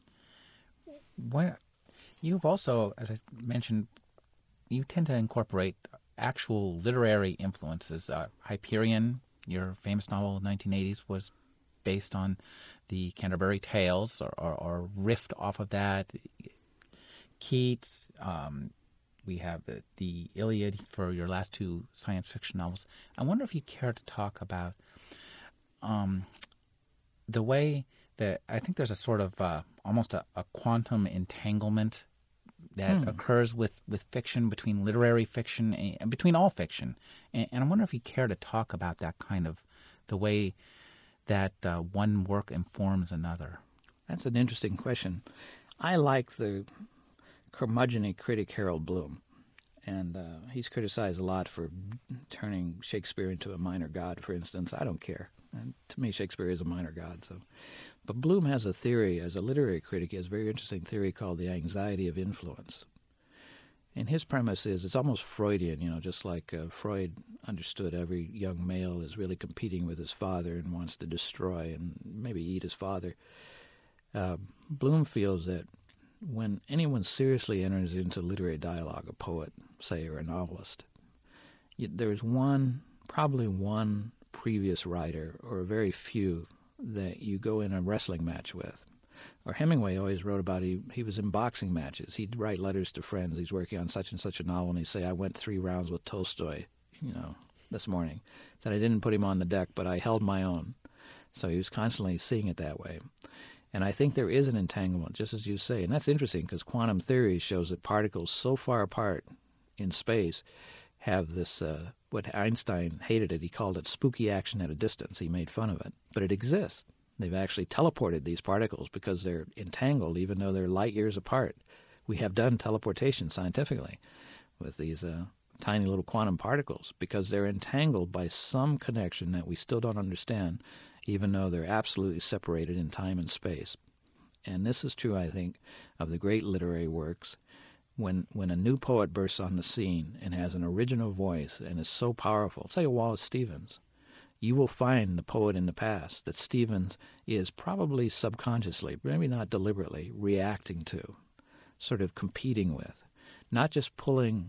What, you've also, as I mentioned, you tend to incorporate actual literary influences. Uh, Hyperion, your famous novel of the nineteen eighties, was based on the Canterbury Tales, or, or, or riffed off of that. Keats, um, we have the, the Iliad for your last two science fiction novels. I wonder if you care to talk about um, the way that I think there's a sort of uh, almost a, a quantum entanglement that Hmm. occurs with, with fiction, between literary fiction and between all fiction. And, and I wonder if you care to talk about that kind of, the way that uh, one work informs another. That's an interesting question. I like the curmudgeon critic Harold Bloom, and uh, he's criticized a lot for turning Shakespeare into a minor god, for instance. I don't care. And to me, Shakespeare is a minor god. So, but Bloom has a theory, as a literary critic, he has a very interesting theory called the anxiety of influence. And his premise is, it's almost Freudian, you know, just like uh, Freud understood every young male is really competing with his father and wants to destroy and maybe eat his father. Uh, Bloom feels that when anyone seriously enters into literary dialogue, a poet, say, or a novelist, there's one, probably one previous writer, or very few, that you go in a wrestling match with. Or Hemingway always wrote about he he was in boxing matches. He'd write letters to friends. He's working on such and such a novel, and he'd say, I went three rounds with Tolstoy, you know, this morning. Said I didn't put him on the deck, but I held my own. So he was constantly seeing it that way. And I think there is an entanglement, just as you say. And that's interesting because quantum theory shows that particles so far apart in space have this, uh, what Einstein hated it, he called it spooky action at a distance. He made fun of it. But it exists. They've actually teleported these particles because they're entangled even though they're light years apart. We have done teleportation scientifically with these uh, tiny little quantum particles because they're entangled by some connection that we still don't understand, even though they're absolutely separated in time and space. And this is true, I think, of the great literary works. When when a new poet bursts on the scene and has an original voice and is so powerful, say a Wallace Stevens, you will find the poet in the past that Stevens is probably subconsciously, maybe not deliberately, reacting to. sort of competing with, not just pulling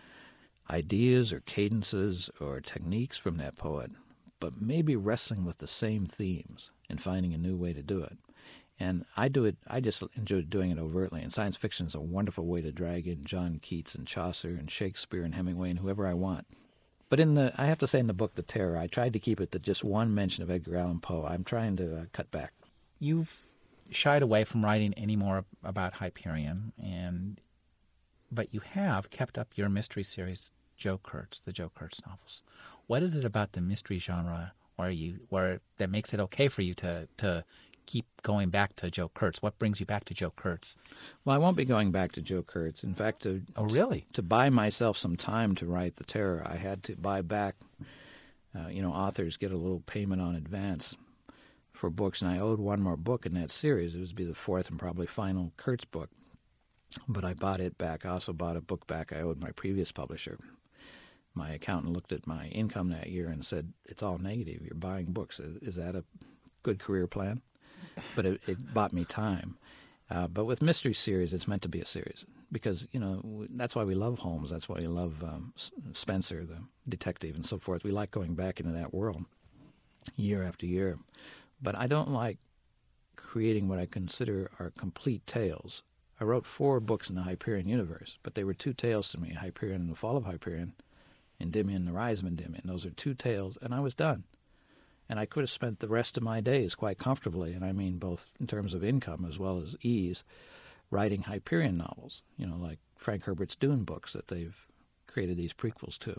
ideas or cadences or techniques from that poet, but maybe wrestling with the same themes and finding a new way to do it. And I do it, I just enjoy doing it overtly. And science fiction is a wonderful way to drag in John Keats and Chaucer and Shakespeare and Hemingway and whoever I want. But in the, I have to say in the book, The Terror, I tried to keep it to just one mention of Edgar Allan Poe. I'm trying to uh, cut back. You've shied away from writing any more about Hyperion, and but you have kept up your mystery series, Joe Kurtz, the Joe Kurtz novels. What is it about the mystery genre where you where that makes it okay for you to to keep going back to Joe Kurtz? What brings you back to Joe Kurtz? Well, I won't be going back to Joe Kurtz. In fact, to, oh really? To buy myself some time to write The Terror, I had to buy back. Uh, you know, authors get a little payment on advance for books, and I owed one more book in that series. It would be the fourth and probably final Kurtz book. But I bought it back. I also bought a book back I owed my previous publisher. My accountant looked at my income that year and said, it's all negative. You're buying books. Is that a good career plan? But it, it bought me time. Uh, but with mystery series, it's meant to be a series because, you know, that's why we love Holmes. That's why we love um, Spencer, the detective, and so forth. We like going back into that world year after year. But I don't like creating what I consider are complete tales. I wrote four books in the Hyperion universe, but they were two tales to me, Hyperion and the Fall of Hyperion, Endymion, the Rise of Endymion. Those are two tales, and I was done. And I could have spent the rest of my days quite comfortably, and I mean both in terms of income as well as ease, writing Hyperion novels, you know, like Frank Herbert's Dune books that they've created these prequels to.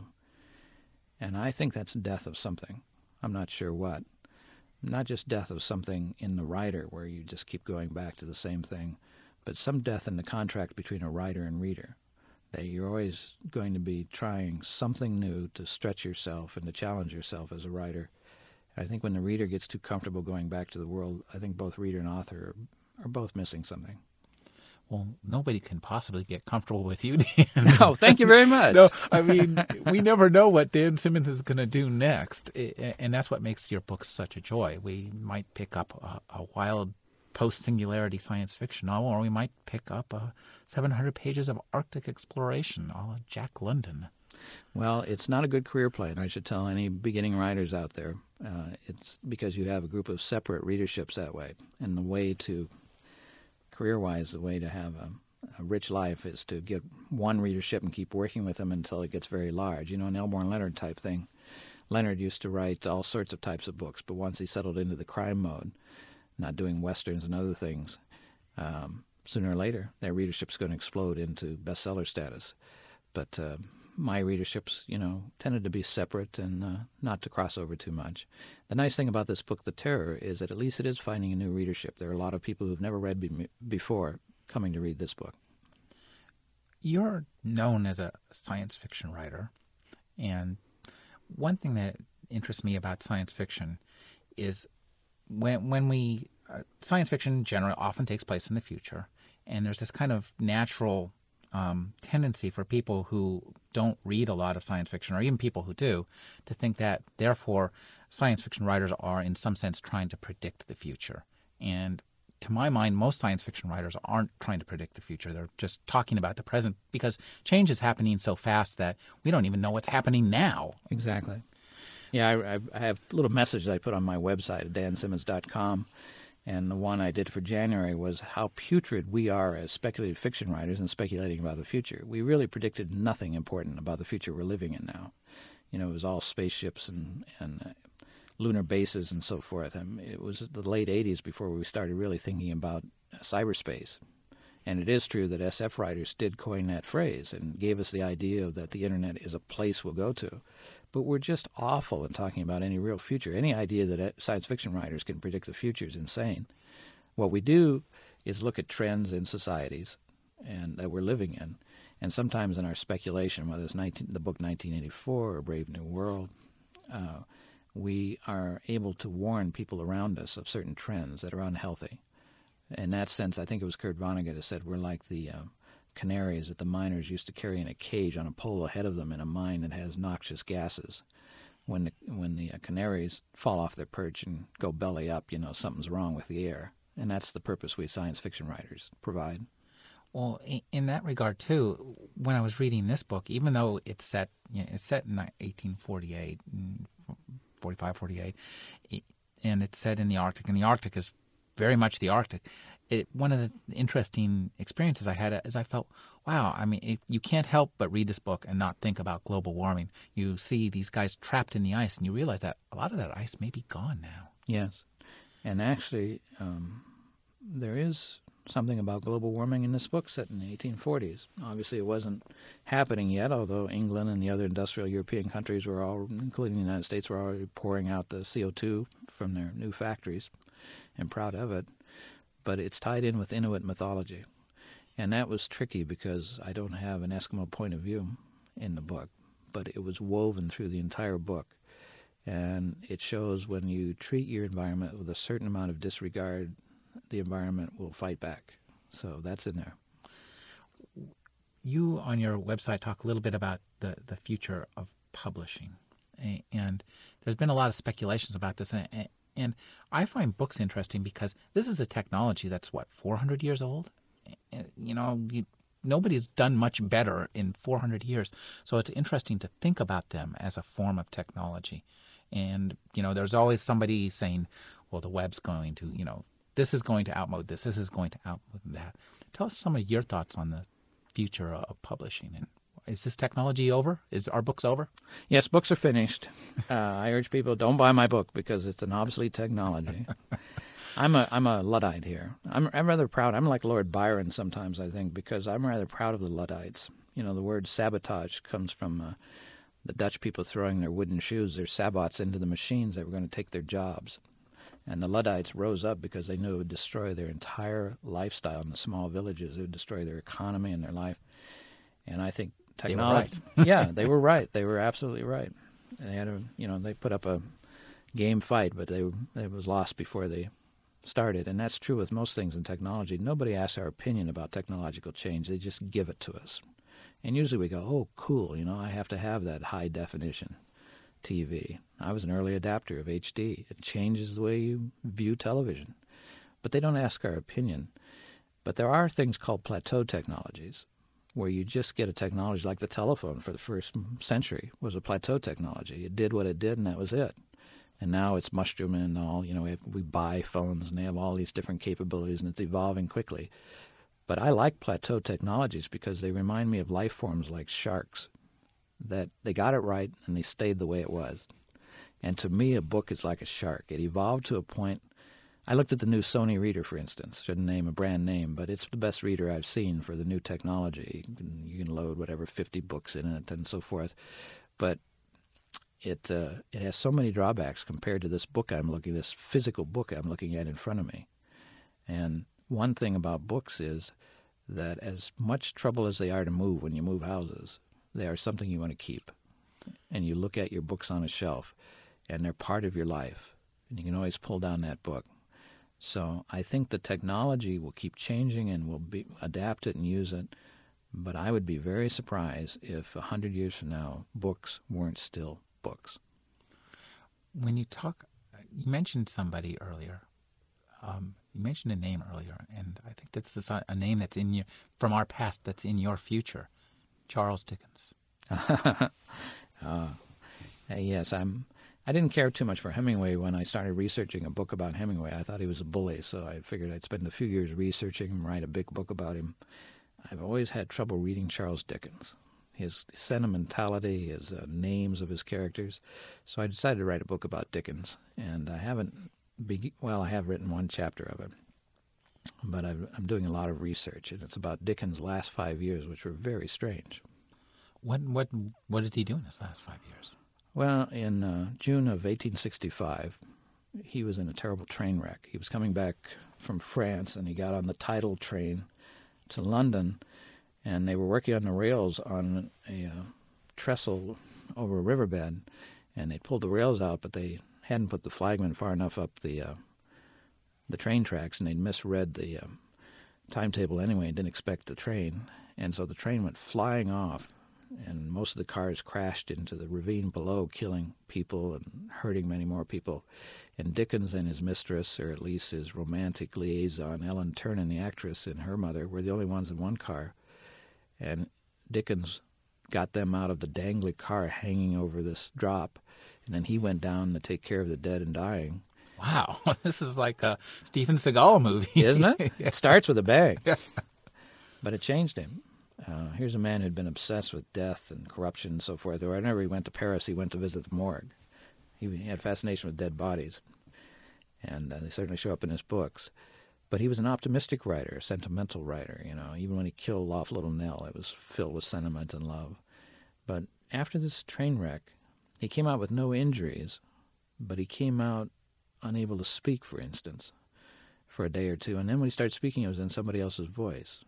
And I think that's death of something. I'm not sure what. Not just death of something in the writer where you just keep going back to the same thing, but some death in the contract between a writer and reader. That you're always going to be trying something new to stretch yourself and to challenge yourself as a writer. And I think when the reader gets too comfortable going back to the world, I think both reader and author are, are both missing something. Well, nobody can possibly get comfortable with you, Dan. No, thank you very much. No, I mean, we never know what Dan Simmons is going to do next, and that's what makes your books such a joy. We might pick up a, a wild post-singularity science fiction novel, or we might pick up a seven hundred pages of Arctic exploration, a la Jack London. Well, it's not a good career plan. I should tell any beginning writers out there. Uh, it's because you have a group of separate readerships that way, and the way to career-wise, the way to have a, a rich life is to get one readership and keep working with them until it gets very large. You know, an Elmore Leonard type thing. Leonard used to write all sorts of types of books, but once he settled into the crime mode, not doing westerns and other things, um, sooner or later, their readership's going to explode into bestseller status. But uh, my readerships, you know, tended to be separate and uh, not to cross over too much. The nice thing about this book, The Terror, is that at least it is finding a new readership. There are a lot of people who've never read be- before coming to read this book. You're known as a science fiction writer, and one thing that interests me about science fiction is when when we uh, science fiction generally often takes place in the future, and there's this kind of natural um, tendency for people who don't read a lot of science fiction, or even people who do, to think that therefore science fiction writers are in some sense trying to predict the future. And to my mind, most science fiction writers aren't trying to predict the future. They're just talking about the present because change is happening so fast that we don't even know what's happening now. Exactly. Yeah, I, I have a little message that I put on my website at dan simmons dot com, and the one I did for January was how putrid we are as speculative fiction writers and speculating about the future. We really predicted nothing important about the future we're living in now. You know, it was all spaceships and, and uh, lunar bases and so forth. I mean, it was the late eighties before we started really thinking about uh, cyberspace. And it is true that S F writers did coin that phrase and gave us the idea that the Internet is a place we'll go to. But we're just awful at talking about any real future. Any idea that science fiction writers can predict the future is insane. What we do is look at trends in societies and that we're living in. And sometimes in our speculation, whether it's nineteen, the book nineteen eighty-four or Brave New World, uh, we are able to warn people around us of certain trends that are unhealthy. In that sense, I think it was Kurt Vonnegut who said we're like the uh, canaries that the miners used to carry in a cage on a pole ahead of them in a mine that has noxious gases. When the, when the uh, canaries fall off their perch and go belly up, you know, something's wrong with the air. And that's the purpose we science fiction writers provide. Well, i- in that regard too, when I was reading this book, even though it's set, you know, it's set in eighteen forty-eight, mm, forty-five, forty-eight, i- and it's set in the Arctic, and the Arctic is very much the Arctic. It, one of the interesting experiences I had is I felt, wow, I mean, it, you can't help but read this book and not think about global warming. You see these guys trapped in the ice, and you realize that a lot of that ice may be gone now. Yes. And actually, um, there is something about global warming in this book set in the eighteen forties. Obviously, it wasn't happening yet, although England and the other industrial European countries were all, including the United States, were already pouring out the C O two from their new factories, and proud of it. But it's tied in with Inuit mythology. And that was tricky because I don't have an Eskimo point of view in the book, but it was woven through the entire book. And it shows when you treat your environment with a certain amount of disregard, the environment will fight back. So that's in there. You, on your website, talk a little bit about the, the future of publishing. A- And there's been a lot of speculations about this. And, and I find books interesting because this is a technology that's, what, four hundred years old? You know, you, nobody's done much better in four hundred years. So it's interesting to think about them as a form of technology. And, you know, there's always somebody saying, well, the web's going to, you know, this is going to outmode this, this is going to outmode that. Tell us some of your thoughts on the future of publishing. And is this technology over? Is our books over? Yes, books are finished. Uh, I urge people, don't buy my book because it's an obsolete technology. I'm a I'm a Luddite here. I'm I'm rather proud. I'm like Lord Byron sometimes, I think, because I'm rather proud of the Luddites. You know, the word sabotage comes from uh, the Dutch people throwing their wooden shoes, their sabots, into the machines that were going to take their jobs. And the Luddites rose up because they knew it would destroy their entire lifestyle in the small villages. It would destroy their economy and their life. And I think technology. They were right. Yeah, they were right. They were absolutely right. They had a, you know, they put up a game fight, but they it was lost before they started. And that's true with most things in technology. Nobody asks our opinion about technological change. They just give it to us. And usually we go, oh, cool, you know, I have to have that high definition T V. I was an early adapter of H D. It changes the way you view television. But they don't ask our opinion. But there are things called plateau technologies, where you just get a technology like the telephone for the first century was a plateau technology. It did what it did, and that was it. And now it's mushrooming and all. You know, we, have, we buy phones, and they have all these different capabilities, and it's evolving quickly. But I like plateau technologies because they remind me of life forms like sharks, that they got it right, and they stayed the way it was. And to me, a book is like a shark. It evolved to a point. I looked at the new Sony reader, for instance. Shouldn't name a brand name, but it's the best reader I've seen for the new technology. You can, you can load whatever fifty books in it and so forth. But it uh, it has so many drawbacks compared to this book I'm looking, this physical book I'm looking at in front of me. And one thing about books is that as much trouble as they are to move when you move houses, they are something you want to keep. And you look at your books on a shelf, and they're part of your life. And you can always pull down that book. So I think the technology will keep changing and we'll be, adapt it and use it. But I would be very surprised if a hundred years from now, books weren't still books. When you talk, you mentioned somebody earlier. Um, you mentioned a name earlier, and I think this is a, a name that's in your, from our past that's in your future, Charles Dickens. uh, yes, I'm. I didn't care too much for Hemingway when I started researching a book about Hemingway. I thought he was a bully, so I figured I'd spend a few years researching him, write a big book about him. I've always had trouble reading Charles Dickens, his sentimentality, his uh, names of his characters. So I decided to write a book about Dickens, and I haven't, be- well, I have written one chapter of it, but I've, I'm doing a lot of research, and it's about Dickens' last five years, which were very strange. What what what did he do in his last five years? Well, in uh, June of eighteen sixty-five, he was in a terrible train wreck. He was coming back from France, and he got on the tidal train to London, and they were working on the rails on a uh, trestle over a riverbed, and they pulled the rails out, but they hadn't put the flagman far enough up the uh, the train tracks, and they'd misread the uh, timetable anyway and didn't expect the train, and so the train went flying off and most of the cars crashed into the ravine below, killing people and hurting many more people. And Dickens and his mistress, or at least his romantic liaison, Ellen Ternan, the actress, and her mother, were the only ones in one car. And Dickens got them out of the dangly car hanging over this drop, and then he went down to take care of the dead and dying. Wow, this is like a Steven Seagal movie. Isn't it? Yeah. It starts with a bang. Yeah. But it changed him. Uh, here's a man who'd been obsessed with death and corruption and so forth. Whenever he went to Paris, he went to visit the morgue. He, he had fascination with dead bodies, and uh, they certainly show up in his books. But he was an optimistic writer, a sentimental writer. You know, even when he killed off Little Nell, it was filled with sentiment and love. But after this train wreck, he came out with no injuries, but he came out unable to speak, for instance, for a day or two. And then when he started speaking, it was in somebody else's voice.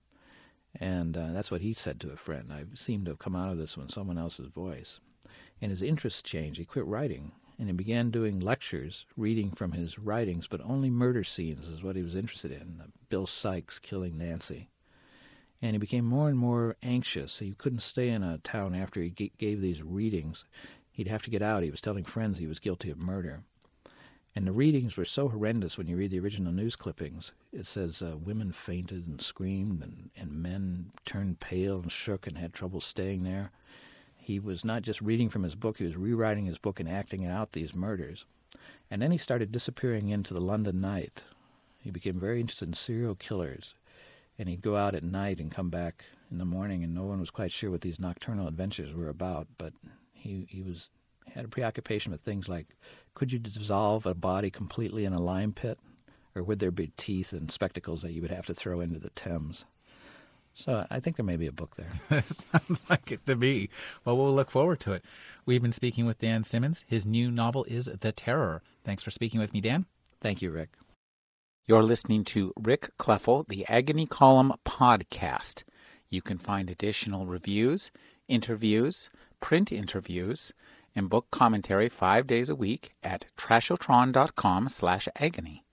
And uh, that's what he said to a friend. I seem to have come out of this in someone else's voice. And his interests changed. He quit writing, and he began doing lectures, reading from his writings, but only murder scenes is what he was interested in. Bill Sikes killing Nancy. And he became more and more anxious. He couldn't stay in a town after he g- gave these readings. He'd have to get out. He was telling friends he was guilty of murder. And the readings were so horrendous when you read the original news clippings. It says uh, women fainted and screamed, and, and men turned pale and shook and had trouble staying there. He was not just reading from his book, he was rewriting his book and acting out these murders. And then he started disappearing into the London night. He became very interested in serial killers. And he'd go out at night and come back in the morning, and no one was quite sure what these nocturnal adventures were about. But he, he was had a preoccupation with things like, could you dissolve a body completely in a lime pit? Or would there be teeth and spectacles that you would have to throw into the Thames? So I think there may be a book there. Sounds like it to me. Well, we'll look forward to it. We've been speaking with Dan Simmons. His new novel is The Terror. Thanks for speaking with me, Dan. Thank you, Rick. You're listening to Rick Kleffel, the Agony Column podcast. You can find additional reviews, interviews, print interviews, and book commentary five days a week at trashotron.com slash agony.